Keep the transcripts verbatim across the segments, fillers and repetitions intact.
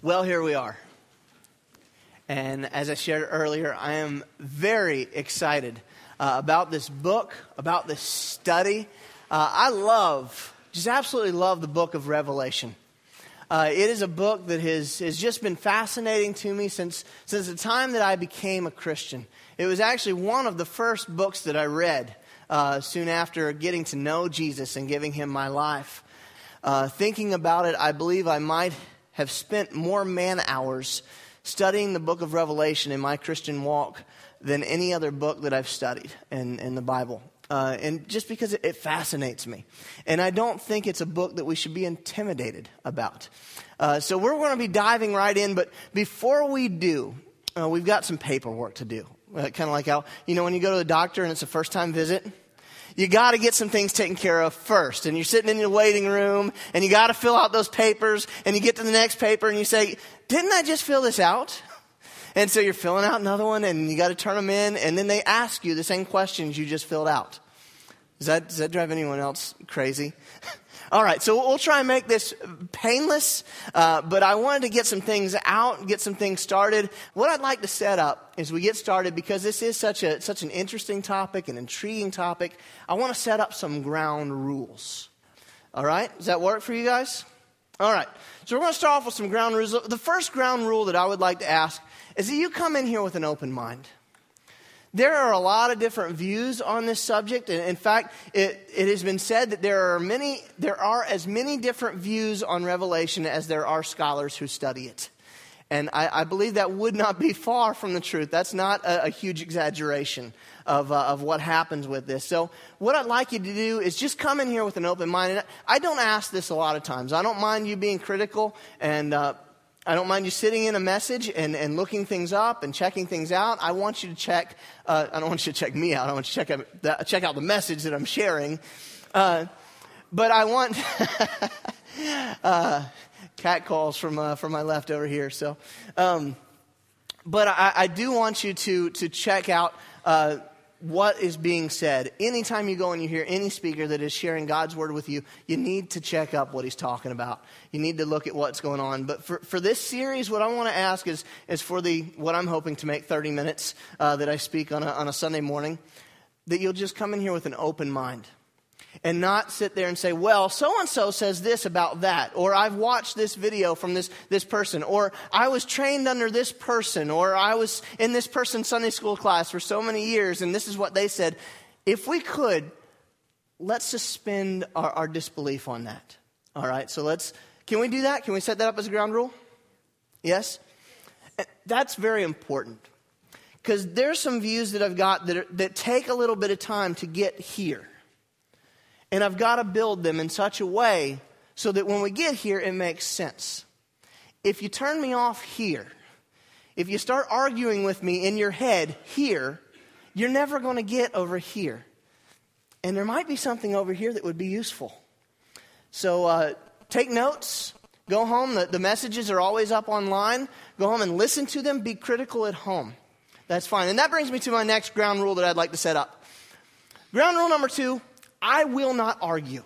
Well, here we are. And as I shared earlier, I am very excited uh, about this book, about this study. Uh, I love, just absolutely love the book of Revelation. Uh, it is a book that has, has just been fascinating to me since, since the time that I became a Christian. It was actually one of the first books that I read uh, soon after getting to know Jesus and giving him my life. Uh, thinking about it, I believe I might have spent more man hours studying the book of Revelation in my Christian walk than any other book that I've studied in, in the Bible. Uh, and just because it, it fascinates me. And I don't think it's a book that we should be intimidated about. Uh, so we're going to be diving right in. But before we do, uh, we've got some paperwork to do. Uh, kind of like how, you know, when you go to the doctor and it's a first-time visit, you got to get some things taken care of first. And you're sitting in your waiting room and you got to fill out those papers. And you get to the next paper and you say, didn't I just fill this out? And so you're filling out another one and you got to turn them in. And then they ask you the same questions you just filled out. Does that, does that drive anyone else crazy? All right, so we'll try and make this painless, uh, but I wanted to get some things out, get some things started. What I'd like to set up as we get started, because this is such a such an interesting topic, an intriguing topic, I want to set up some ground rules. All right, does that work for you guys? All right, so we're going to start off with some ground rules. The first ground rule that I would like to ask is that you come in here with an open mind. There are a lot of different views on this subject, and in fact, it, it has been said that there are many, there are as many different views on Revelation as there are scholars who study it. And I, I believe that would not be far from the truth. That's not a, a huge exaggeration of uh, of what happens with this. So what I'd like you to do is just come in here with an open mind. And I don't ask this a lot of times. I don't mind you being critical, and uh, I don't mind you sitting in a message and, and looking things up and checking things out. I want you to check, uh, I don't want you to check me out. I want you to check out the, check out the message that I'm sharing. Uh, but I want, uh, cat calls from uh, from my left over here. So, um, but I, I do want you to, to check out uh, what is being said. Anytime you go and you hear any speaker that is sharing God's word with you, you need to check up what he's talking about. You need to look at what's going on. But for, for this series, what I want to ask is, is for the what I'm hoping to make thirty minutes uh, that I speak on a, on a Sunday morning, that you'll just come in here with an open mind. And not sit there and say, well, so-and-so says this about that. Or I've watched this video from this, this person. Or I was trained under this person. Or I was in this person's Sunday school class for so many years, and this is what they said. If we could, let's suspend our, our disbelief on that. All right, so let's, can we do that? Can we set that up as a ground rule? Yes? That's very important. Because there's some views that I've got that, are, that take a little bit of time to get here. And I've got to build them in such a way so that when we get here, it makes sense. If you turn me off here, if you start arguing with me in your head here, you're never going to get over here. And there might be something over here that would be useful. So uh, take notes. Go home. The, the messages are always up online. Go home and listen to them. Be critical at home. That's fine. And that brings me to my next ground rule that I'd like to set up. Ground rule number two. I will not argue.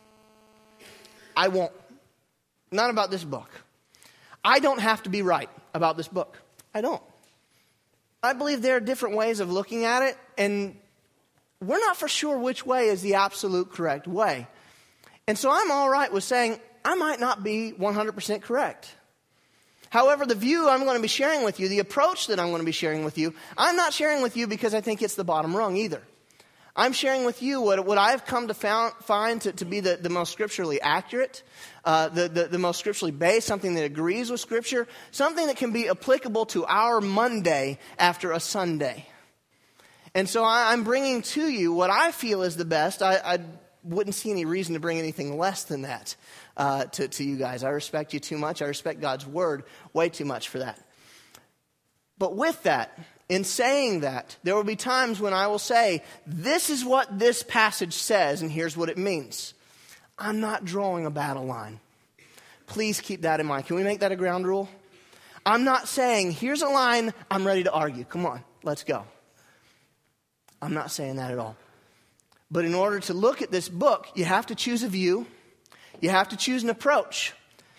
I won't. Not about this book. I don't have to be right about this book. I don't. I believe there are different ways of looking at it, and we're not for sure which way is the absolute correct way. And so I'm all right with saying I might not be one hundred percent correct. However, the view I'm going to be sharing with you, the approach that I'm going to be sharing with you, I'm not sharing with you because I think it's the bottom rung either. I'm sharing with you what, what I've come to found, find to, to be the, the most scripturally accurate, uh, the, the, the most scripturally based, something that agrees with Scripture, something that can be applicable to our Monday after a Sunday. And so I, I'm bringing to you what I feel is the best. I, I wouldn't see any reason to bring anything less than that uh, to, to you guys. I respect you too much. I respect God's word way too much for that. But with that, in saying that, there will be times when I will say, this is what this passage says, and here's what it means. I'm not drawing a battle line. Please keep that in mind. Can we make that a ground rule? I'm not saying, here's a line, I'm ready to argue. Come on, let's go. I'm not saying that at all. But in order to look at this book, you have to choose a view. You have to choose an approach.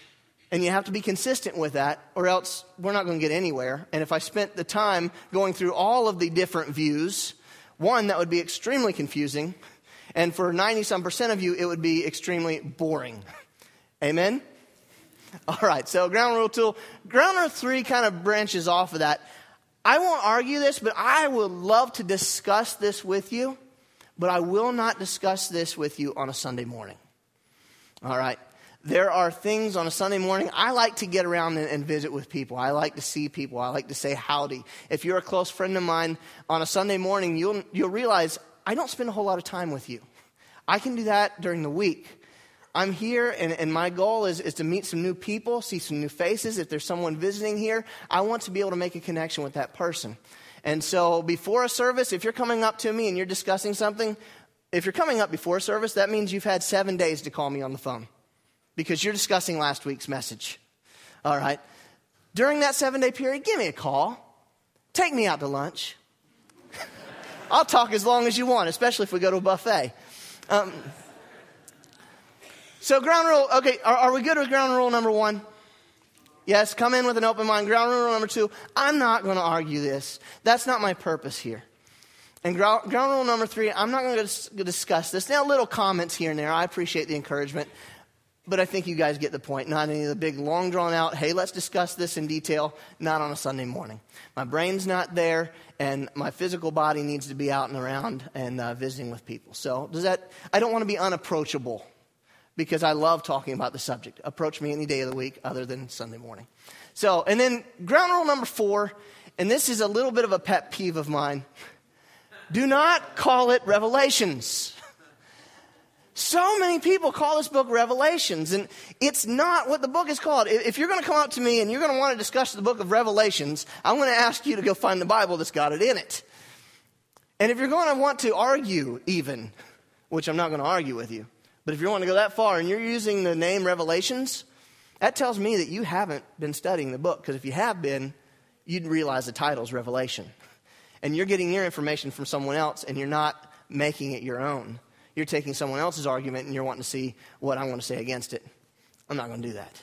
And you have to be consistent with that, or else we're not going to get anywhere. And if I spent the time going through all of the different views, one, that would be extremely confusing. And for ninety-some percent of you, it would be extremely boring. Amen? All right, so ground rule two. Ground rule three kind of branches off of that. I won't argue this, but I would love to discuss this with you. But I will not discuss this with you on a Sunday morning. All right? There are things on a Sunday morning. I like to get around and, and visit with people. I like to see people. I like to say howdy. If you're a close friend of mine on a Sunday morning, you'll you'll realize I don't spend a whole lot of time with you. I can do that during the week. I'm here, and, and my goal is, is to meet some new people, see some new faces. If there's someone visiting here, I want to be able to make a connection with that person. And so before a service, if you're coming up to me and you're discussing something, if you're coming up before a service, that means you've had seven days to call me on the phone. Because you're discussing last week's message. All right. During that seven-day period, give me a call. Take me out to lunch. I'll talk as long as you want, especially if we go to a buffet. Um, so ground rule, okay, are, are we good with ground rule number one? Yes, come in with an open mind. Ground rule number two, I'm not going to argue this. That's not my purpose here. And ground, ground rule number three, I'm not going to discuss this. Now, little comments here and there. I appreciate the encouragement. But I think you guys get the point. Not any of the big, long, drawn-out, hey, let's discuss this in detail, not on a Sunday morning. My brain's not there, and my physical body needs to be out and around and uh, visiting with people. So does that? I don't want to be unapproachable because I love talking about the subject. Approach me any day of the week other than Sunday morning. So, and then ground rule number four, and this is a little bit of a pet peeve of mine. Do not call it Revelations. So many people call this book Revelations, and it's not what the book is called. If you're going to come up to me and you're going to want to discuss the book of Revelations, I'm going to ask you to go find the Bible that's got it in it. And if you're going to want to argue even, which I'm not going to argue with you, but if you're wanting to go that far and you're using the name Revelations, that tells me that you haven't been studying the book. Because if you have been, you'd realize the title is Revelation. And you're getting your information from someone else, and you're not making it your own. You're taking someone else's argument and you're wanting to see what I want to say against it. I'm not going to do that.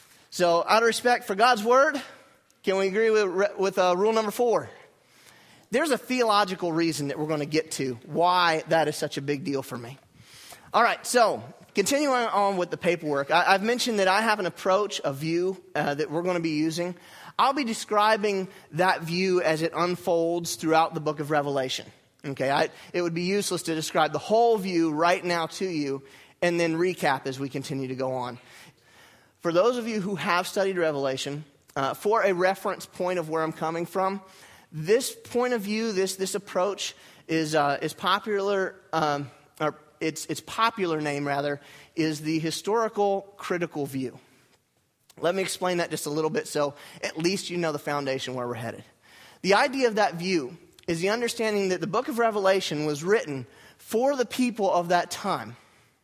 So out of respect for God's word, can we agree with, with uh, rule number four? There's a theological reason that we're going to get to why that is such a big deal for me. All right, so continuing on with the paperwork, I, I've mentioned that I have an approach, a view uh, that we're going to be using. I'll be describing that view as it unfolds throughout the book of Revelation. Okay, I, it would be useless to describe the whole view right now to you and then recap as we continue to go on. For those of you who have studied Revelation, uh, for a reference point of where I'm coming from, this point of view, this this approach is uh, is popular. Um, or its its popular name rather is the historical critical view. Let me explain that just a little bit, so at least you know the foundation where we're headed. The idea of that view is the understanding that the book of Revelation was written for the people of that time.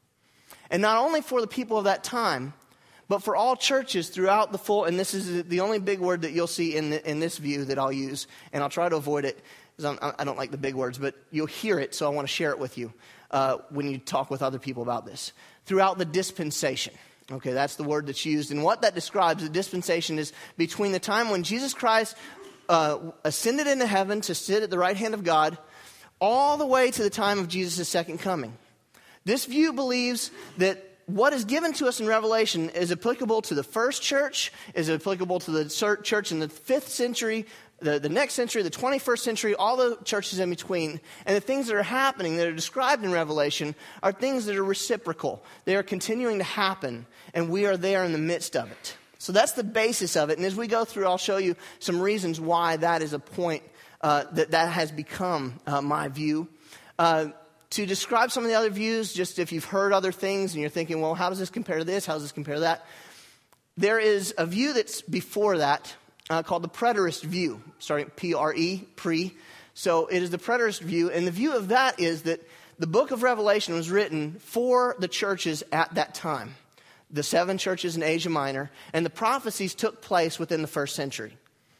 And not only for the people of that time, but for all churches throughout the full, and this is the only big word that you'll see in the, in this view that I'll use, and I'll try to avoid it, because I don't like the big words, but you'll hear it, so I want to share it with you uh, when you talk with other people about this. Throughout the dispensation. Okay, that's the word that's used. And what that describes, the dispensation, is between the time when Jesus Christ Uh, ascended into heaven to sit at the right hand of God, all the way to the time of Jesus' second coming. This view believes that what is given to us in Revelation is applicable to the first church, is applicable to the church in the fifth century, the, the next century, the twenty-first century, all the churches in between. And the things that are happening that are described in Revelation are things that are reciprocal. They are continuing to happen, and we are there in the midst of it. So that's the basis of it. And as we go through, I'll show you some reasons why that is a point uh, that that has become uh, my view. Uh, to describe some of the other views, just if you've heard other things and you're thinking, well, how does this compare to this? How does this compare to that? There is a view that's before that uh, called the preterist view, starting P R E, pre. So it is the preterist view. And the view of that is that the book of Revelation was written for the churches at that time. The seven churches in Asia Minor, and the prophecies took place within the first century.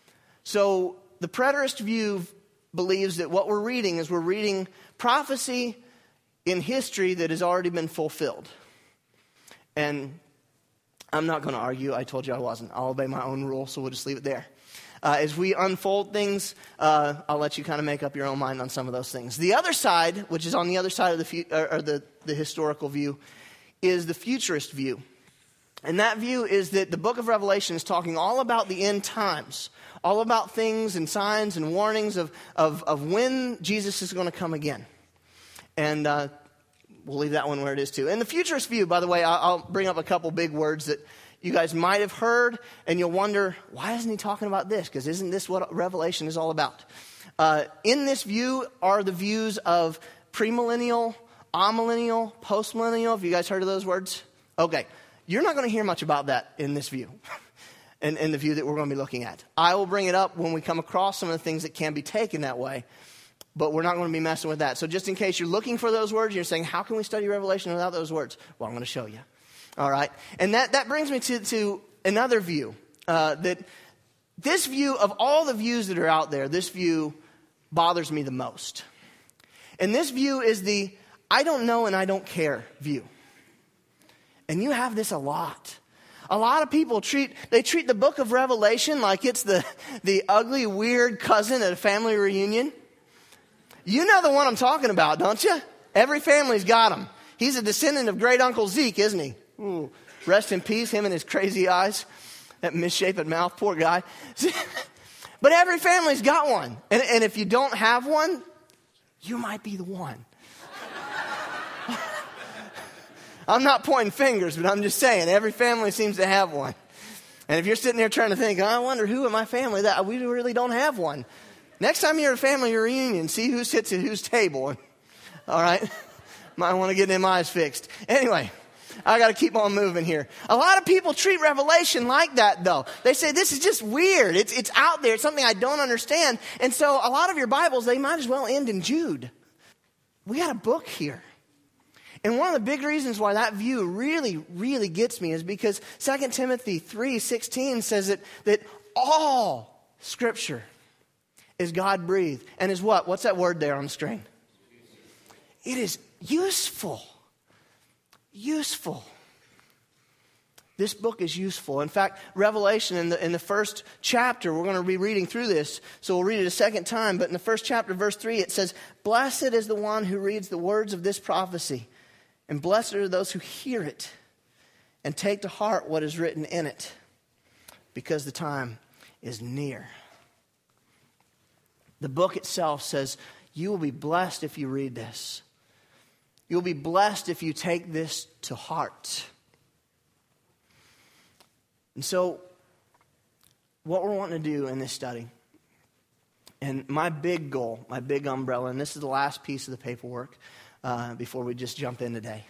So the preterist view believes that what we're reading is we're reading prophecy in history that has already been fulfilled. And I'm not going to argue. I told you I wasn't. I'll obey my own rule, so we'll just leave it there. Uh, as we unfold things, uh, I'll let you kind of make up your own mind on some of those things. The other side, which is on the other side of the fu- or, or the, the historical view, is the futurist view. And that view is that the book of Revelation is talking all about the end times, all about things and signs and warnings of, of, of when Jesus is going to come again. And uh, we'll leave that one where it is too. And the futurist view, by the way, I'll, I'll bring up a couple big words that you guys might have heard, and you'll wonder, why isn't he talking about this? Because isn't this what Revelation is all about? Uh, in this view are the views of premillennial, amillennial, postmillennial. Have you guys heard of those words? Okay. You're not going to hear much about that in this view, in, in the view that we're going to be looking at. I will bring it up when we come across some of the things that can be taken that way, but we're not going to be messing with that. So just in case you're looking for those words, you're saying, how can we study Revelation without those words? Well, I'm going to show you. All right. And that, that brings me to, to another view, uh, that this view, of all the views that are out there, this view bothers me the most. And this view is the I don't know and I don't care view. And you have this a lot. A lot of people treat, they treat the book of Revelation like it's the, the ugly, weird cousin at a family reunion. You know the one I'm talking about, don't you? Every family's got him. He's a descendant of great Uncle Zeke, isn't he? Ooh, rest in peace, him and his crazy eyes, that misshapen mouth, poor guy. But every family's got one. And, and if you don't have one, you might be the one. I'm not pointing fingers, but I'm just saying, every family seems to have one. And if you're sitting there trying to think, oh, I wonder who in my family that we really don't have one. Next time you're at a family reunion, see who sits at whose table. All right? Might want to get them eyes fixed. Anyway, I got to keep on moving here. A lot of people treat Revelation like that, though. They say, this is just weird. It's, it's out there. It's something I don't understand. And so a lot of your Bibles, they might as well end in Jude. We got a book here. And one of the big reasons why that view really, really gets me is because Second Timothy three sixteen says that, that all Scripture is God-breathed. And is what? What's that word there on the screen? It is useful. Useful. This book is useful. In fact, Revelation in the, in the first chapter, we're going to be reading through this, so we'll read it a second time. But in the first chapter, verse three, it says, "Blessed is the one who reads the words of this prophecy, and blessed are those who hear it and take to heart what is written in it, because the time is near." The book itself says, you will be blessed if you read this. You'll be blessed if you take this to heart. And so, what we're wanting to do in this study, and my big goal, my big umbrella, and this is the last piece of the paperwork uh, before we just jump in today.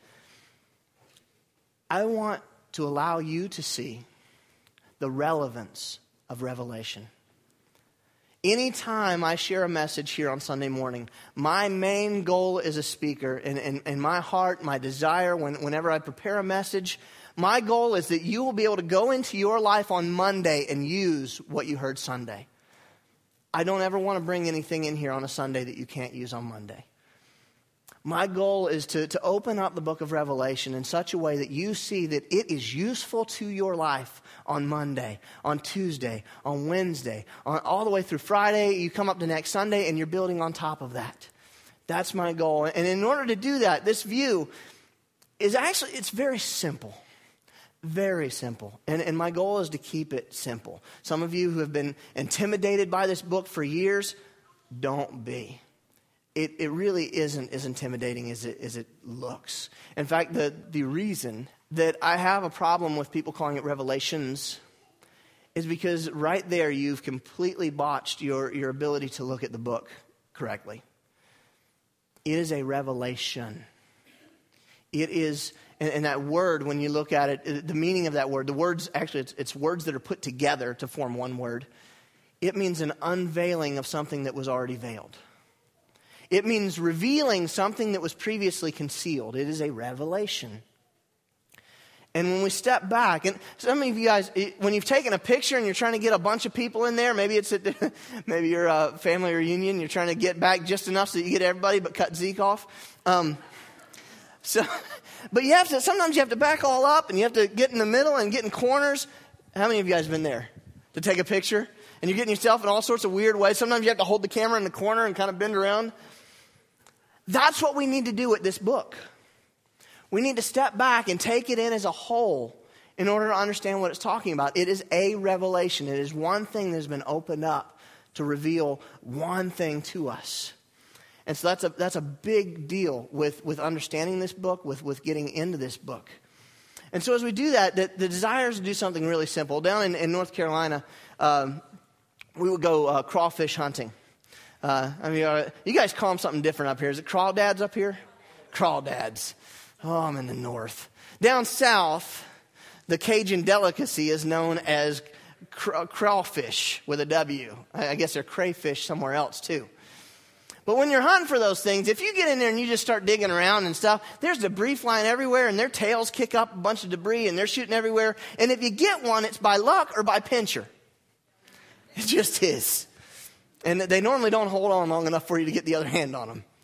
I want to allow you to see the relevance of Revelation. Anytime I share a message here on Sunday morning, my main goal as a speaker, and, and, and my heart, my desire, when, whenever I prepare a message, my goal is that you will be able to go into your life on Monday and use what you heard Sunday. I don't ever want to bring anything in here on a Sunday that you can't use on Monday. My goal is to, to open up the book of Revelation in such a way that you see that it is useful to your life on Monday, on Tuesday, on Wednesday, on, all the way through Friday. You come up to next Sunday and you're building on top of that. That's my goal. And in order to do that, this view is actually, it's very simple. Very simple. And, and my goal is to keep it simple. Some of you who have been intimidated by this book for years, don't be. It, it really isn't as intimidating as it, as it looks. In fact, the, the reason that I have a problem with people calling it Revelations is because right there you've completely botched your, your ability to look at the book correctly. It is a revelation. It is, and, and that word, when you look at it, the meaning of that word, the words, actually it's, it's words that are put together to form one word. It means an unveiling of something that was already veiled. It means revealing something that was previously concealed. It is a revelation. And when we step back, and some of you guys, when you've taken a picture and you're trying to get a bunch of people in there, maybe it's at, maybe you're a family reunion, you're trying to get back just enough so that you get everybody but cut Zeke off. Um, So, but you have to, sometimes you have to back all up and you have to get in the middle and get in corners. How many of you guys been there to take a picture? And you're getting yourself in all sorts of weird ways. Sometimes you have to hold the camera in the corner and kind of bend around. That's what we need to do with this book. We need to step back and take it in as a whole in order to understand what it's talking about. It is a revelation. It is one thing that has been opened up to reveal one thing to us. And so that's a that's a big deal with, with understanding this book, with, with getting into this book. And so as we do that, the, the desire is to do something really simple. Down in, in North Carolina, um, we would go uh, crawfish hunting. Uh, I mean, uh, you guys call them something different up here. Is it crawdads up here? Crawdads. Oh, I'm in the north. Down south, the Cajun delicacy is known as cr- crawfish with a W. I, I guess they're crayfish somewhere else too. But when you're hunting for those things, if you get in there and you just start digging around and stuff, there's debris flying everywhere and their tails kick up a bunch of debris and they're shooting everywhere. And if you get one, it's by luck or by pincher. It just is. And they normally don't hold on long enough for you to get the other hand on them.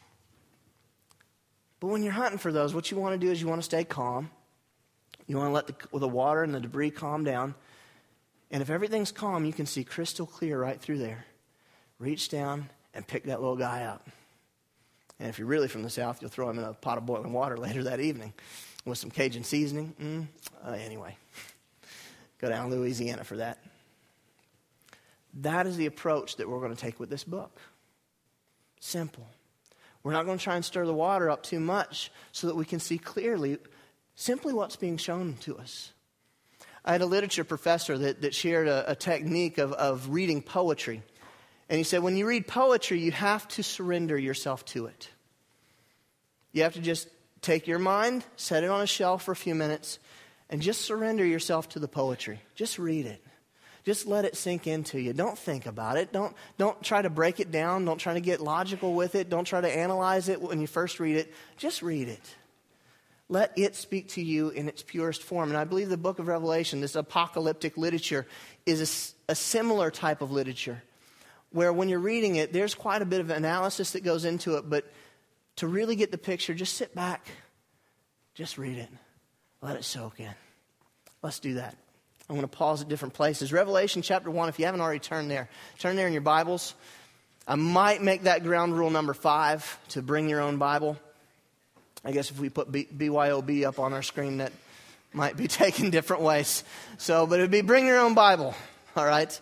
But when you're hunting for those, what you want to do is you want to stay calm. You want to let the, the water and the debris calm down. And if everything's calm, you can see crystal clear right through there. Reach down and pick that little guy out. And if you're really from the South, you'll throw him in a pot of boiling water later that evening with some Cajun seasoning. Mm, uh, anyway, go down to Louisiana for that. That is the approach that we're going to take with this book. Simple. We're not going to try and stir the water up too much so that we can see clearly simply what's being shown to us. I had a literature professor that, that shared a, a technique of, of reading poetry. And he said, when you read poetry, you have to surrender yourself to it. You have to just take your mind, set it on a shelf for a few minutes, and just surrender yourself to the poetry. Just read it. Just let it sink into you. Don't think about it. Don't, don't try to break it down. Don't try to get logical with it. Don't try to analyze it when you first read it. Just read it. Let it speak to you in its purest form. And I believe the book of Revelation, this apocalyptic literature, is a, a similar type of literature, where when you're reading it, there's quite a bit of analysis that goes into it, but to really get the picture, just sit back, just read it, let it soak in. Let's do that. I'm going to pause at different places. Revelation chapter one, if you haven't already turned there, turn there in your Bibles. I might make that ground rule number five, to bring your own Bible. I guess if we put B- B Y O B up on our screen, that might be taken different ways. So, but it would be bring your own Bible, all right?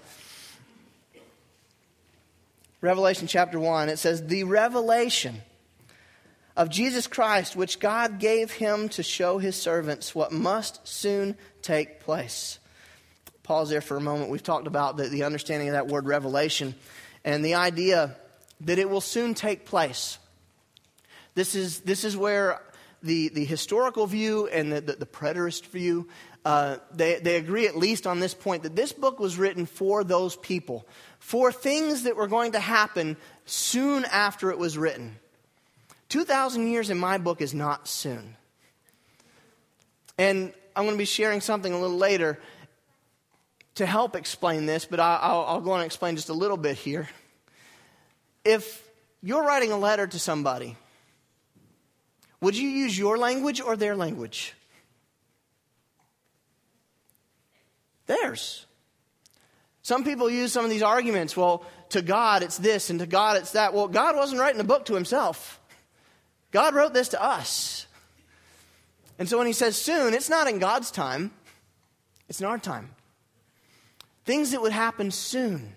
Revelation chapter one, it says, the revelation of Jesus Christ, which God gave him to show his servants what must soon take place. Pause there for a moment. We've talked about the, the understanding of that word revelation and the idea that it will soon take place. This is, this is where the, the historical view and the, the, the preterist view, uh, they, they agree at least on this point, that this book was written for those people, for things that were going to happen soon after it was written. two thousand years in my book is not soon. And I'm going to be sharing something a little later to help explain this, but I'll, I'll go on and explain just a little bit here. If you're writing a letter to somebody, would you use your language or their language? Theirs. Some people use some of these arguments. Well, to God it's this and to God it's that. Well, God wasn't writing a book to himself. God wrote this to us. And so when he says soon, it's not in God's time. It's in our time. Things that would happen soon.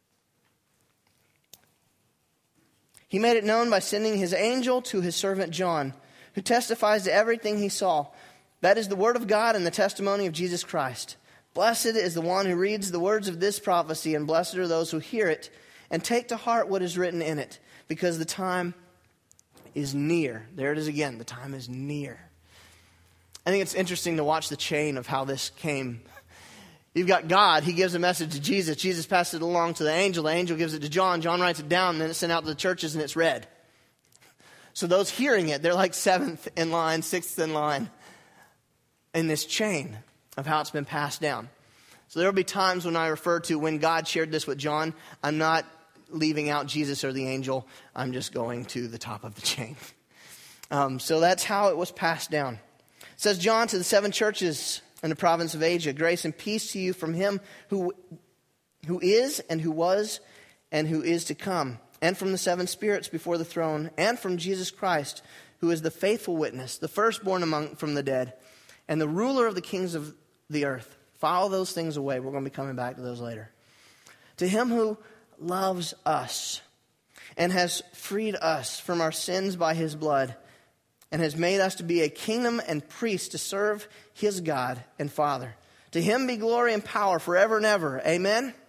He made it known by sending his angel to his servant John, who testifies to everything he saw. That is the word of God and the testimony of Jesus Christ. Blessed is the one who reads the words of this prophecy, and blessed are those who hear it and take to heart what is written in it, because the time is near. There it is again. The time is near. I think it's interesting to watch the chain of how this came. You've got God. He gives a message to Jesus. Jesus passes it along to the angel. The angel gives it to John. John writes it down, and then it's sent out to the churches, and it's read. So those hearing it, they're like seventh in line, sixth in line in this chain of how it's been passed down. So there will be times when I refer to when God shared this with John, I'm not leaving out Jesus or the angel. I'm just going to the top of the chain. Um, so that's how it was passed down. It says, John to the seven churches in the province of Asia, grace and peace to you from him who, who is and who was and who is to come, and from the seven spirits before the throne, and from Jesus Christ, who is the faithful witness, the firstborn among from the dead, and the ruler of the kings of the earth. File those things away. We're going to be coming back to those later. To him who loves us and has freed us from our sins by his blood, and has made us to be a kingdom and priests to serve his God and Father. To him be glory and power forever and ever. Amen? Amen.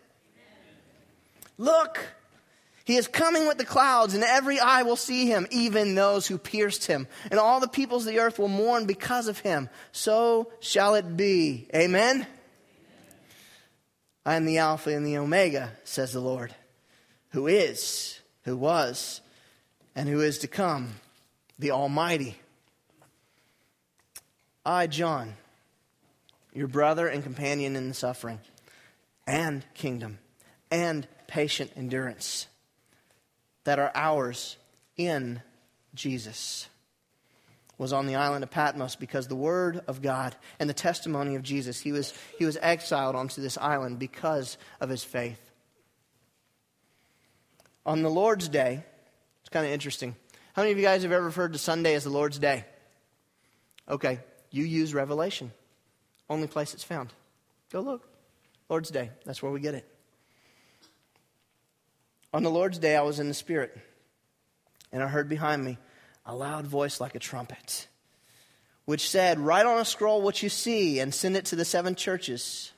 Look, he is coming with the clouds, and every eye will see him, even those who pierced him. And all the peoples of the earth will mourn because of him. So shall it be. Amen? Amen. I am the Alpha and the Omega, says the Lord, who is, who was, and who is to come, the Almighty. I, John, your brother and companion in the suffering and kingdom and patient endurance that are ours in Jesus, was on the island of Patmos because the word of God and the testimony of Jesus, he was, he was exiled onto this island because of his faith. On the Lord's Day, it's kind of interesting. How many of you guys have ever referred to Sunday as the Lord's Day? Okay, you use Revelation. Only place it's found. Go look. Lord's Day, that's where we get it. On the Lord's Day, I was in the Spirit, and I heard behind me a loud voice like a trumpet, which said, write on a scroll what you see and send it to the seven churches.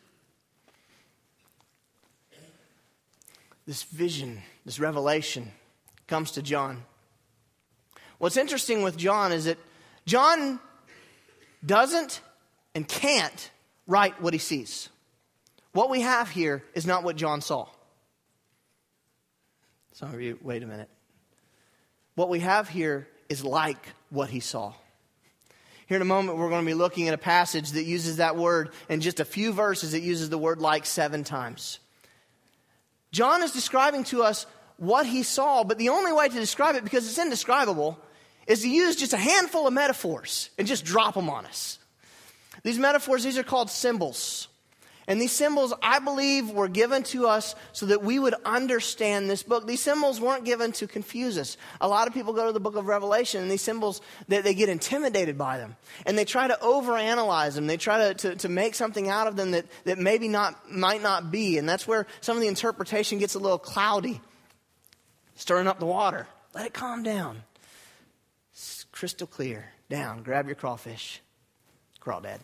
This vision, this revelation comes to John. What's interesting with John is that John doesn't and can't write what he sees. What we have here is not what John saw. Some of you, wait a minute. What we have here is like what he saw. Here in a moment, we're going to be looking at a passage that uses that word. In just a few verses, it uses the word like seven times. John is describing to us what he saw, but the only way to describe it, because it's indescribable, is to use just a handful of metaphors and just drop them on us. These metaphors, these are called symbols. And these symbols, I believe, were given to us so that we would understand this book. These symbols weren't given to confuse us. A lot of people go to the book of Revelation, and these symbols, they, they get intimidated by them. And they try to overanalyze them. They try to, to, to make something out of them that, that maybe not might not be. And that's where some of the interpretation gets a little cloudy. Stirring up the water. Let it calm down. It's crystal clear. Down. Grab your crawfish. Crawdad.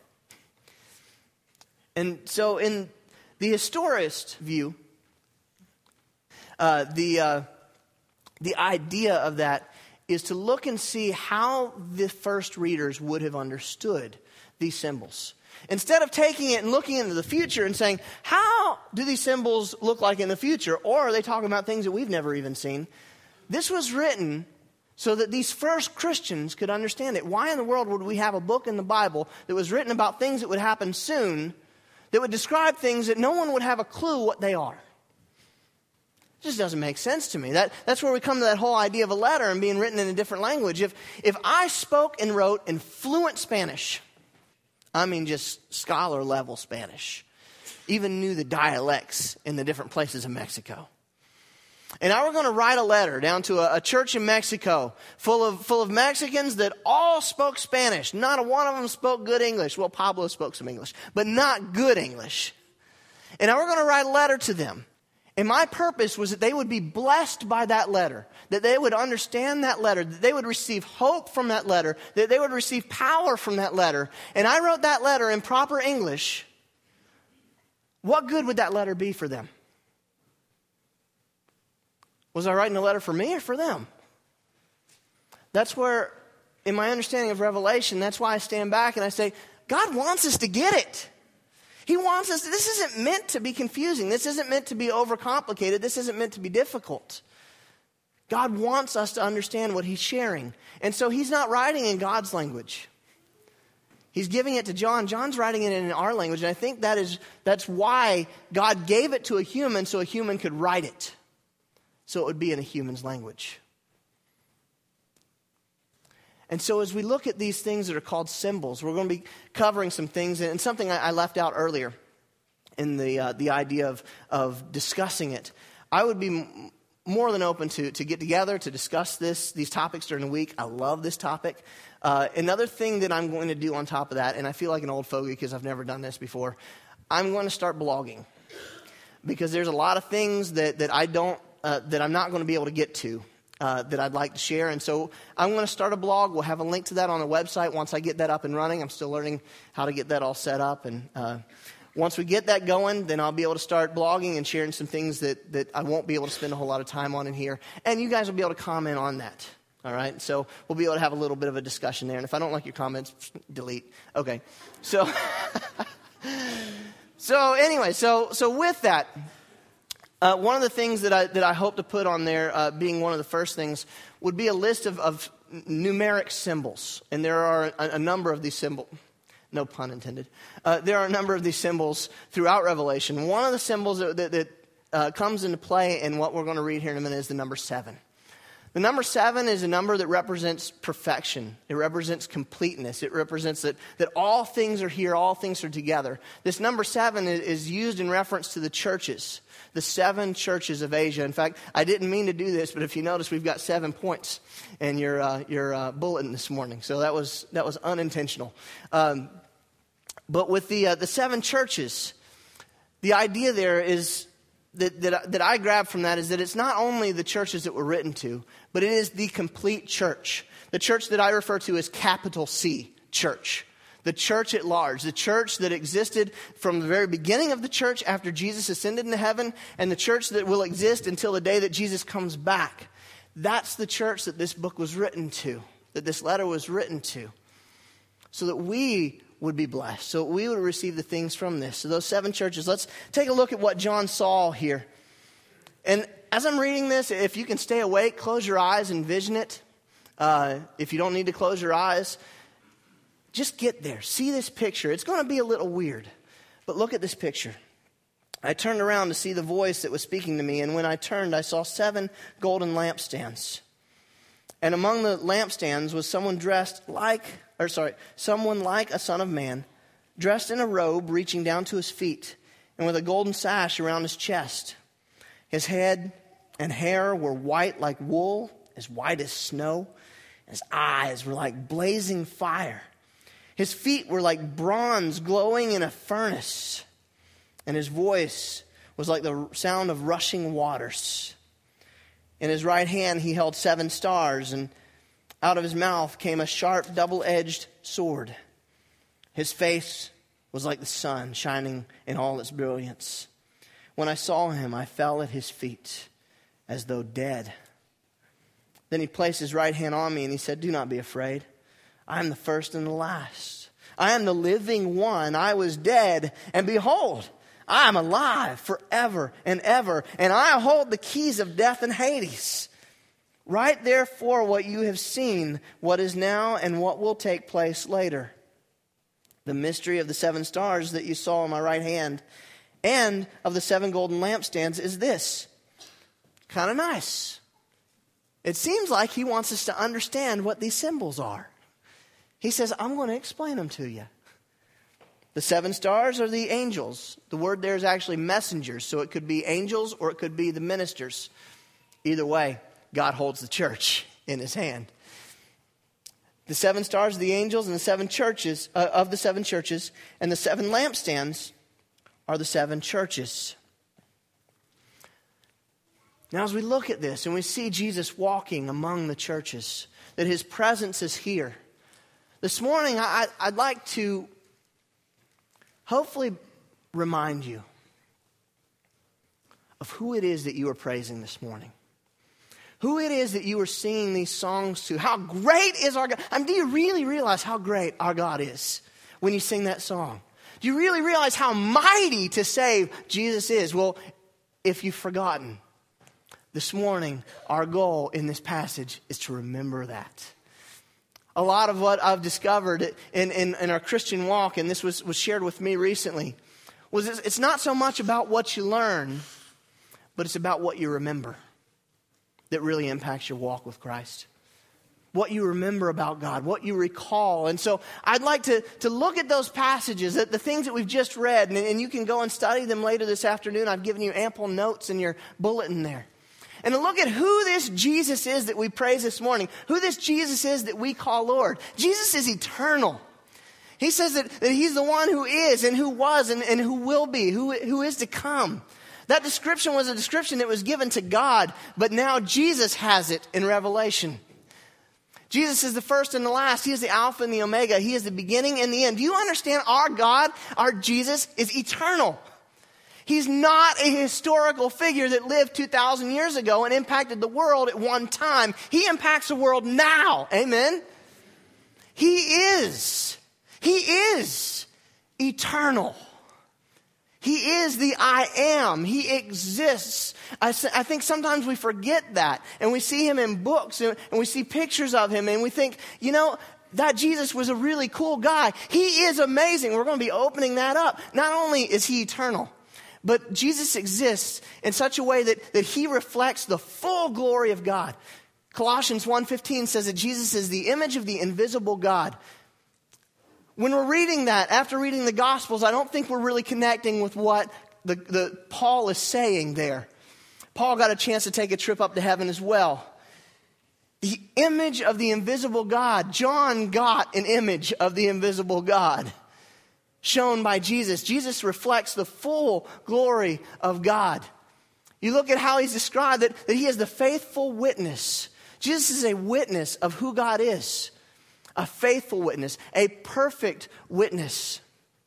And so in the historist view, uh, the, uh, the idea of that is to look and see how the first readers would have understood these symbols. Instead of taking it and looking into the future and saying, how do these symbols look like in the future? Or are they talking about things that we've never even seen? This was written so that these first Christians could understand it. Why in the world would we have a book in the Bible that was written about things that would happen soon, that would describe things that no one would have a clue what they are? It just doesn't make sense to me. That, that's where we come to that whole idea of a letter and being written in a different language. If, if I spoke and wrote in fluent Spanish, I mean just scholar level Spanish, even knew the dialects in the different places of Mexico, and I were going to write a letter down to a, a church in Mexico full of full of Mexicans that all spoke Spanish. Not a one of them spoke good English. Well, Pablo spoke some English, but not good English. And I were going to write a letter to them. And my purpose was that they would be blessed by that letter, that they would understand that letter, that they would receive hope from that letter, that they would receive power from that letter. And I wrote that letter in proper English. What good would that letter be for them? Was I writing a letter for me or for them? That's where, in my understanding of Revelation, that's why I stand back and I say, God wants us to get it. He wants us to, this isn't meant to be confusing. This isn't meant to be overcomplicated. This isn't meant to be difficult. God wants us to understand what he's sharing. And so he's not writing in God's language. He's giving it to John. John's writing it in our language. And I think that is that's why God gave it to a human so a human could write it. So it would be in a human's language. And so as we look at these things that are called symbols, we're going to be covering some things, and something I, I left out earlier in the uh, the idea of, of discussing it. I would be m- more than open to, to get together to discuss this these topics during the week. I love this topic. Uh, another thing that I'm going to do on top of that, and I feel like an old fogey because I've never done this before, I'm going to start blogging. Because there's a lot of things that, that I don't, uh, that I'm not going to be able to get to. Uh, that I'd like to share. And so I'm going to start a blog. We'll have a link to that on the website once I get that up and running. I'm still learning how to get that all set up. And uh, once we get that going, then I'll be able to start blogging and sharing some things that, that I won't be able to spend a whole lot of time on in here. And you guys will be able to comment on that. All right? So we'll be able to have a little bit of a discussion there. And if I don't like your comments, delete. Okay. So, so anyway, so so with that, Uh, one of the things that I that I hope to put on there, uh, being one of the first things, would be a list of, of numeric symbols. And there are a, a number of these symbols. No pun intended. Uh, there are a number of these symbols throughout Revelation. One of the symbols that, that, that uh, comes into play in what we're going to read here in a minute is the number seven. The number seven is a number that represents perfection. It represents completeness. It represents that, that all things are here, all things are together. This number seven is, is used in reference to the churches, the seven churches of Asia. In fact, I didn't mean to do this, but if you notice, we've got seven points in your uh, your uh, bulletin this morning. So that was that was unintentional. Um, but with the uh, the seven churches, the idea there is that, that that I grabbed from that is that it's not only the churches that were written to, but it is the complete church. The church that I refer to as capital C, church. The church at large. The church that existed from the very beginning of the church after Jesus ascended into heaven, and the church that will exist until the day that Jesus comes back. That's the church that this book was written to, that this letter was written to, so that we would be blessed, so that we would receive the things from this. So those seven churches, let's take a look at what John saw here. And as I'm reading this, if you can stay awake, close your eyes and envision it. Uh, if you don't need to close your eyes, just get there. See this picture. It's going to be a little weird, but look at this picture. I turned around to see the voice that was speaking to me, and when I turned, I saw seven golden lampstands. And among the lampstands was someone dressed like, or sorry, someone like a son of man, dressed in a robe reaching down to his feet, and with a golden sash around his chest. His head and hair were white like wool, as white as snow. His eyes were like blazing fire. His feet were like bronze glowing in a furnace. And his voice was like the sound of rushing waters. In his right hand he held seven stars, and out of his mouth came a sharp double-edged sword. His face was like the sun shining in all its brilliance. When I saw him, I fell at his feet as though dead. Then he placed his right hand on me and he said, "Do not be afraid. I am the first and the last. I am the living one. I was dead, and behold, I am alive forever and ever, and I hold the keys of death and Hades. Write therefore what you have seen, what is now and what will take place later. The mystery of the seven stars that you saw in my right hand and of the seven golden lampstands is this." Kind of nice. It seems like he wants us to understand what these symbols are. He says, I'm going to explain them to you. The seven stars are the angels. The word there is actually messengers, so it could be angels or it could be the ministers. Either way, God holds the church in his hand. The seven stars are the angels, and the seven churches uh, of the seven churches, and the seven lampstands are the seven churches. Now, as we look at this and we see Jesus walking among the churches, that his presence is here. This morning, I, I'd like to hopefully remind you of who it is that you are praising this morning. Who it is that you are singing these songs to. How great is our God. I mean, do you really realize how great our God is when you sing that song? Do you really realize how mighty to save Jesus is? Well, if you've forgotten, this morning, our goal in this passage is to remember that. A lot of what I've discovered in, in, in our Christian walk, and this was, was shared with me recently, was it's, it's not so much about what you learn, but it's about what you remember that really impacts your walk with Christ. what you remember about God, what you recall. And so I'd like to, to look at those passages, at the things that we've just read, and, and you can go and study them later this afternoon. I've given you ample notes in your bulletin there. And to look at who this Jesus is that we praise this morning, who this Jesus is that we call Lord. Jesus is eternal. He says that, that he's the one who is and who was and, and who will be, who, who is to come. That description was a description that was given to God, but now Jesus has it in Revelation. Jesus is the first and the last. He is the Alpha and the Omega. He is the beginning and the end. Do you understand? Our God, our Jesus, is eternal. He's not a historical figure that lived two thousand years ago and impacted the world at one time. He impacts the world now. Amen? He is. He is eternal. He is the I am. He exists. I, I think sometimes we forget that. And we see him in books and, and we see pictures of him and we think, you know, that Jesus was a really cool guy. He is amazing. We're going to be opening that up. Not only is he eternal, but Jesus exists in such a way that, that he reflects the full glory of God. Colossians one fifteen says that Jesus is the image of the invisible God. When we're reading that, after reading the Gospels, I don't think we're really connecting with what the, the Paul is saying there. Paul got a chance to take a trip up to heaven as well. The image of the invisible God. John got an image of the invisible God shown by Jesus. Jesus reflects the full glory of God. You look at how he's described, that, that he is the faithful witness. Jesus is a witness of who God is. A faithful witness, a perfect witness.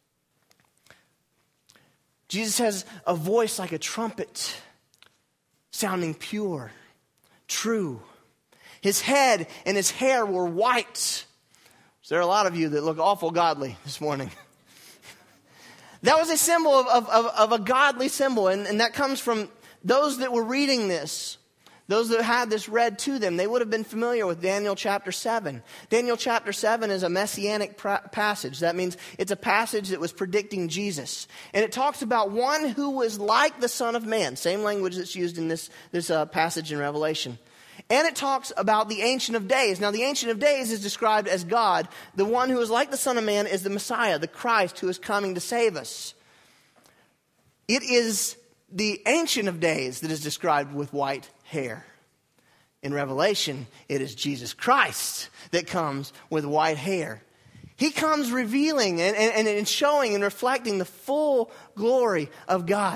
Jesus has a voice like a trumpet, sounding pure, true. His head and his hair were white. So there are a lot of you that look awful godly this morning. That was a symbol of, of, of, of a godly symbol, and, and that comes from those that were reading this. Those that had this read to them, they would have been familiar with Daniel chapter seven. Daniel chapter seven is a messianic pra- passage. That means it's a passage that was predicting Jesus. And it talks about one who was like the Son of Man. Same language that's used in this, this uh, passage in Revelation. And it talks about the Ancient of Days. Now, the Ancient of Days is described as God. The one who is like the Son of Man is the Messiah, the Christ who is coming to save us. It is the Ancient of Days that is described with white hair. In Revelation, it is Jesus Christ that comes with white hair. He comes revealing and, and, and showing and reflecting the full glory of God.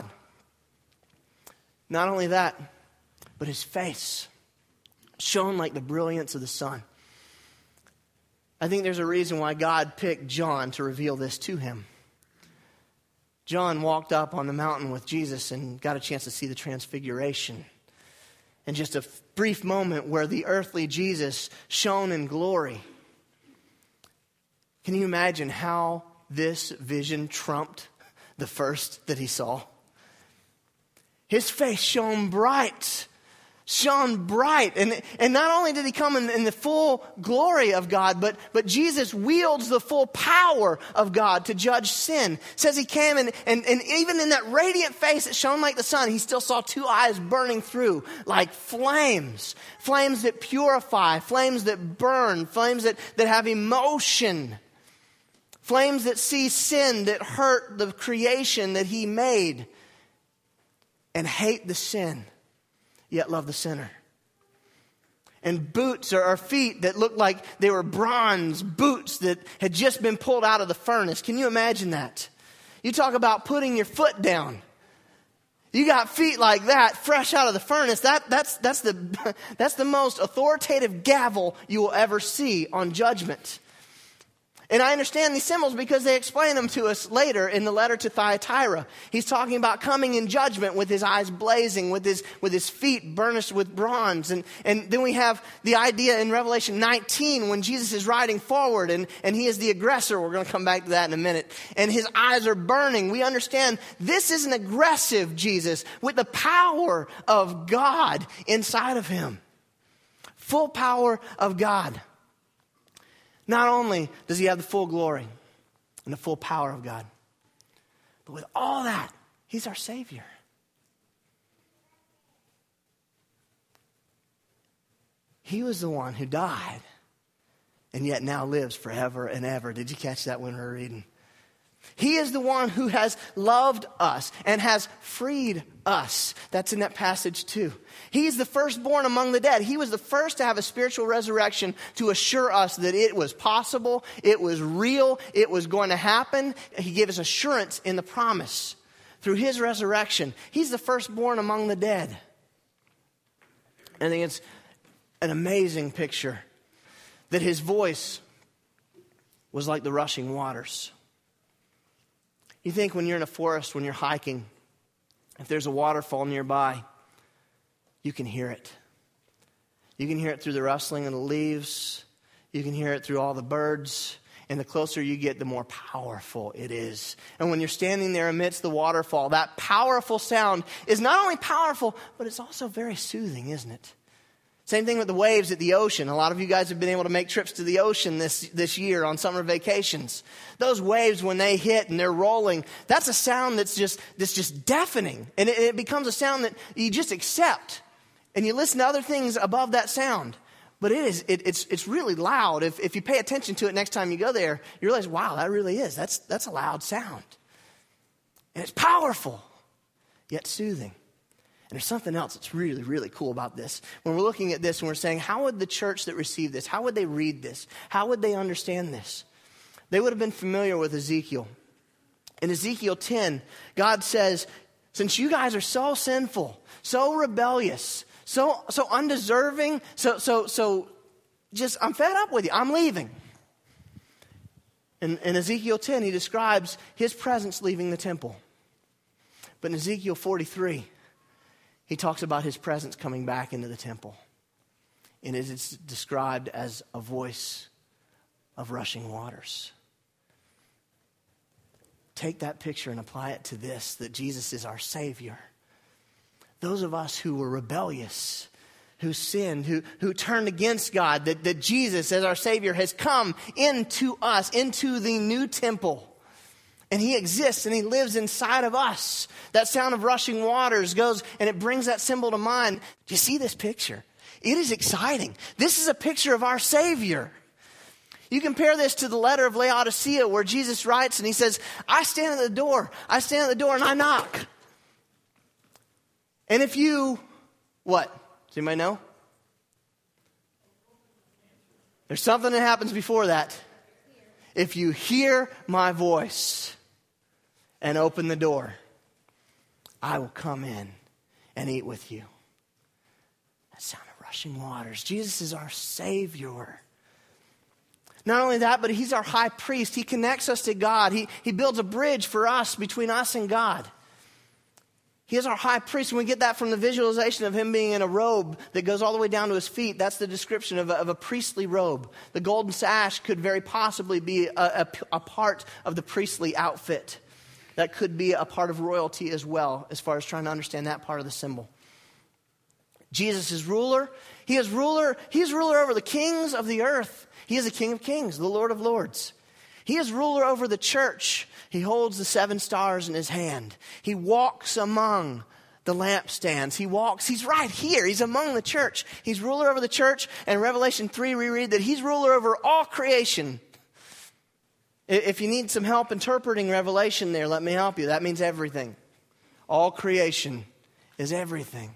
Not only that, but his face shone like the brilliance of the sun. I think there's a reason why God picked John to reveal this to him. John walked up on the mountain with Jesus and got a chance to see the transfiguration. And just a brief moment where the earthly Jesus shone in glory. Can you imagine how this vision trumped the first that he saw? His face shone bright. Shone bright. And, and not only did he come in, in the full glory of God, but, but Jesus wields the full power of God to judge sin. It says he came and, and, and even in that radiant face that shone like the sun, he still saw two eyes burning through like flames. Flames that purify, flames that burn, flames that, that have emotion. Flames that see sin, that hurt the creation that he made and hate the sin, yet love the sinner. And boots are our feet that looked like they were bronze boots that had just been pulled out of the furnace. Can you imagine that? You talk about putting your foot down. You got feet like that, fresh out of the furnace. That, that's, that's, the, that's the most authoritative gavel you will ever see on judgment. And I understand these symbols because they explain them to us later in the letter to Thyatira. He's talking about coming in judgment with his eyes blazing, with his, with his feet burnished with bronze. And, and then we have the idea in Revelation nineteen when Jesus is riding forward and, and he is the aggressor. We're going to come back to that in a minute. And his eyes are burning. We understand this is an aggressive Jesus with the power of God inside of him. Full power of God. Not only does he have the full glory and the full power of God, but with all that, he's our Savior. He was the one who died and yet now lives forever and ever. Did you catch that when we were reading? He is the one who has loved us and has freed us. That's in that passage too. He's the firstborn among the dead. He was the first to have a spiritual resurrection to assure us that it was possible, it was real, it was going to happen. He gave us assurance in the promise. Through his resurrection, he's the firstborn among the dead. I think it's an amazing picture that his voice was like the rushing waters. You think when you're in a forest, when you're hiking, if there's a waterfall nearby, you can hear it. You can hear it through the rustling of the leaves. You can hear it through all the birds. And the closer you get, the more powerful it is. And when you're standing there amidst the waterfall, that powerful sound is not only powerful, but it's also very soothing, isn't it? Same thing with the waves at the ocean. A lot of you guys have been able to make trips to the ocean this, this year on summer vacations. Those waves, when they hit and they're rolling, that's a sound that's just, that's just deafening. And it, it becomes a sound that you just accept. And you listen to other things above that sound. But it is, it, it's, it's really loud. If, if you pay attention to it next time you go there, you realize, wow, that really is. That's, that's a loud sound. And it's powerful, yet soothing. And there's something else that's really, really cool about this. When we're looking at this and we're saying, how would the church that received this, how would they read this? How would they understand this? They would have been familiar with Ezekiel. In Ezekiel ten, God says, since you guys are so sinful, so rebellious, so so undeserving, so so so just I'm fed up with you. I'm leaving. In, in Ezekiel ten, he describes his presence leaving the temple. But in Ezekiel forty-three, he talks about his presence coming back into the temple. And it is described as a voice of rushing waters. Take that picture and apply it to this, that Jesus is our Savior. Those of us who were rebellious, who sinned, who, who turned against God, that, that Jesus as our Savior has come into us, into the new temple. And he exists and he lives inside of us. That sound of rushing waters goes and it brings that symbol to mind. Do you see this picture? It is exciting. This is a picture of our Savior. You compare this to the letter of Laodicea where Jesus writes and he says, I stand at the door. I stand at the door and I knock. And if you, what? Does anybody know? There's something that happens before that. If you hear my voice and open the door, I will come in and eat with you. That sound of rushing waters. Jesus is our Savior. Not only that, but he's our high priest. He connects us to God. He, he builds a bridge for us, between us and God. He is our high priest, and we get that from the visualization of him being in a robe that goes all the way down to his feet. That's the description of a, of a priestly robe. The golden sash could very possibly be a, a, a part of the priestly outfit. That could be a part of royalty as well, as far as trying to understand that part of the symbol. Jesus is ruler. He is ruler. He is ruler over the kings of the earth. He is the King of kings, the Lord of lords. He is ruler over the church. He holds the seven stars in his hand. He walks among the lampstands. He walks, he's right here. He's among the church. He's ruler over the church. And Revelation three, we read that he's ruler over all creation. If you need some help interpreting Revelation there, let me help you. That means everything. All creation is everything.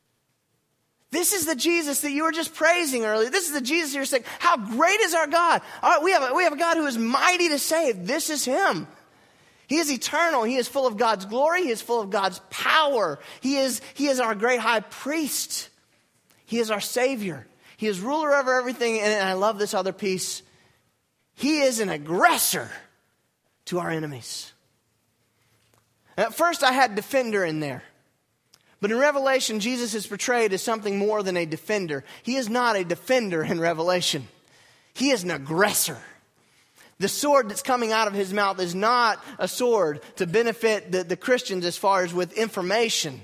This is the Jesus that you were just praising earlier. This is the Jesus you're saying, how great is our God? All right, we have a, we have a God who is mighty to save. This is him. He is eternal. He is full of God's glory. He is full of God's power. He is, he is our great high priest. He is our Savior. He is ruler over everything. And I love this other piece. He is an aggressor to our enemies. At first I had defender in there. But in Revelation, Jesus is portrayed as something more than a defender. He is not a defender in Revelation. He is an aggressor. The sword that's coming out of his mouth is not a sword to benefit the, the Christians as far as with information.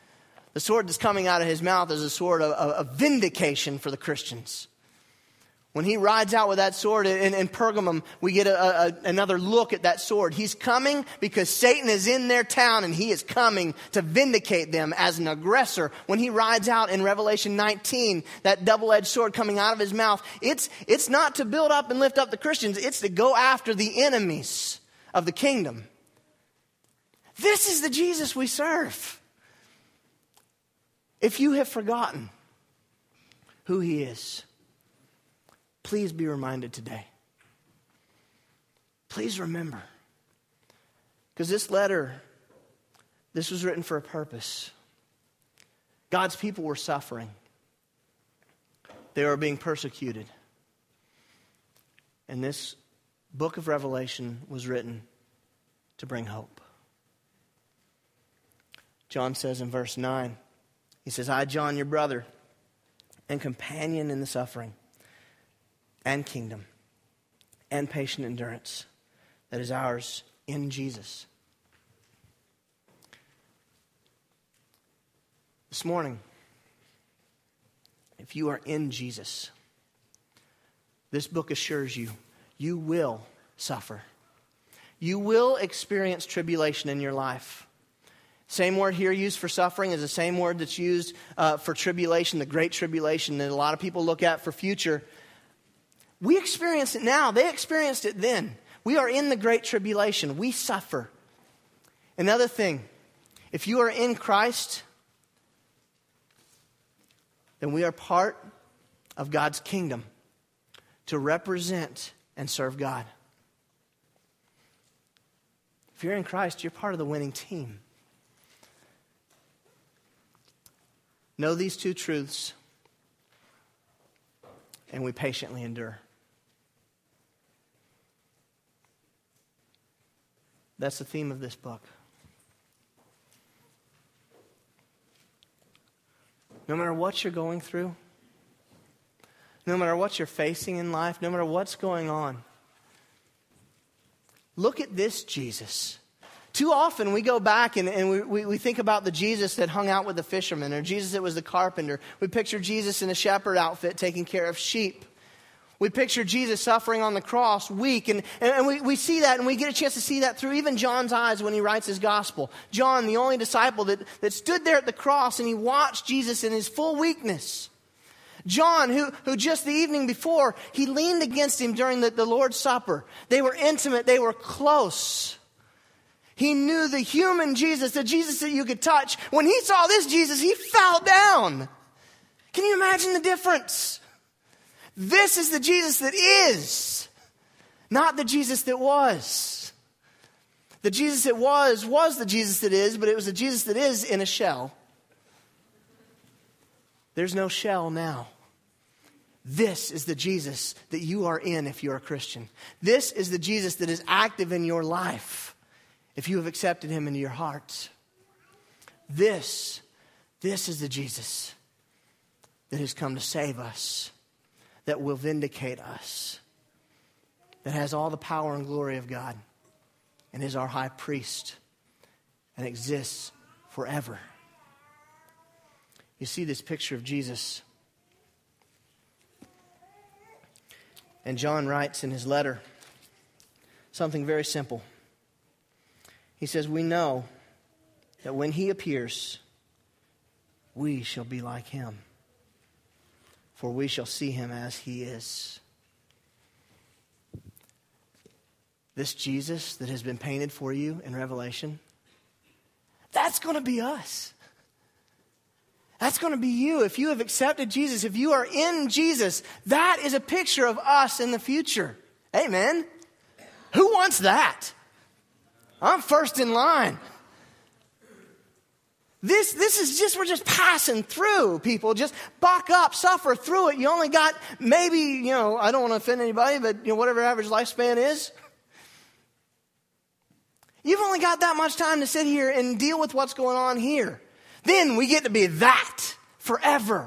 The sword that's coming out of his mouth is a sword of, of, of vindication for the Christians. When he rides out with that sword in, in Pergamum, we get a, a, another look at that sword. He's coming because Satan is in their town and he is coming to vindicate them as an aggressor. When he rides out in Revelation nineteen, that double-edged sword coming out of his mouth, it's, it's not to build up and lift up the Christians. It's to go after the enemies of the kingdom. This is the Jesus we serve. If you have forgotten who he is, please be reminded today. Please remember. Because this letter, this was written for a purpose. God's people were suffering. They were being persecuted. And this book of Revelation was written to bring hope. John says in verse nine, he says, I, John, your brother and companion in the suffering and kingdom and patient endurance that is ours in Jesus. This morning, if you are in Jesus, this book assures you, you will suffer. You will experience tribulation in your life. Same word here used for suffering is the same word that's used uh, for tribulation, the great tribulation that a lot of people look at for future. We experience it now. They experienced it then. We are in the great tribulation. We suffer. Another thing, if you are in Christ, then we are part of God's kingdom to represent and serve God. If you're in Christ, you're part of the winning team. Know these two truths, and we patiently endure. That's the theme of this book. No matter what you're going through, no matter what you're facing in life, no matter what's going on, look at this Jesus. Too often we go back and, and we, we, we think about the Jesus that hung out with the fishermen, or Jesus that was the carpenter. We picture Jesus in a shepherd outfit taking care of sheep. We picture Jesus suffering on the cross, weak, and, and we, we see that, and we get a chance to see that through even John's eyes when he writes his gospel. John, the only disciple that, that stood there at the cross, and he watched Jesus in his full weakness. John, who, who just the evening before, he leaned against him during the, the Lord's Supper. They were intimate, they were close. He knew the human Jesus, the Jesus that you could touch. When he saw this Jesus, he fell down. Can you imagine the difference? This is the Jesus that is, not the Jesus that was. The Jesus that was, was the Jesus that is, but it was the Jesus that is in a shell. There's no shell now. This is the Jesus that you are in if you're a Christian. This is the Jesus that is active in your life if you have accepted him into your heart. This, this is the Jesus that has come to save us, that will vindicate us, that has all the power and glory of God, and is our high priest, and exists forever. You see this picture of Jesus. And John writes in his letter something very simple. He says, we know that when he appears, we shall be like him, for we shall see him as he is. This Jesus that has been painted for you in Revelation, that's going to be us. That's going to be you. If you have accepted Jesus, if you are in Jesus, that is a picture of us in the future. Amen. Who wants that? I'm first in line. This, this is just, we're just passing through, people. Just buck up, suffer through it. You only got maybe, you know, I don't want to offend anybody, but you know, whatever average lifespan is. You've only got that much time to sit here and deal with what's going on here. Then we get to be that forever.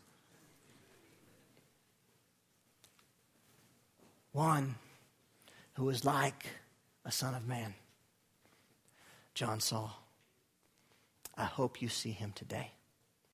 One who is like a son of man. John saw. I hope you see him today.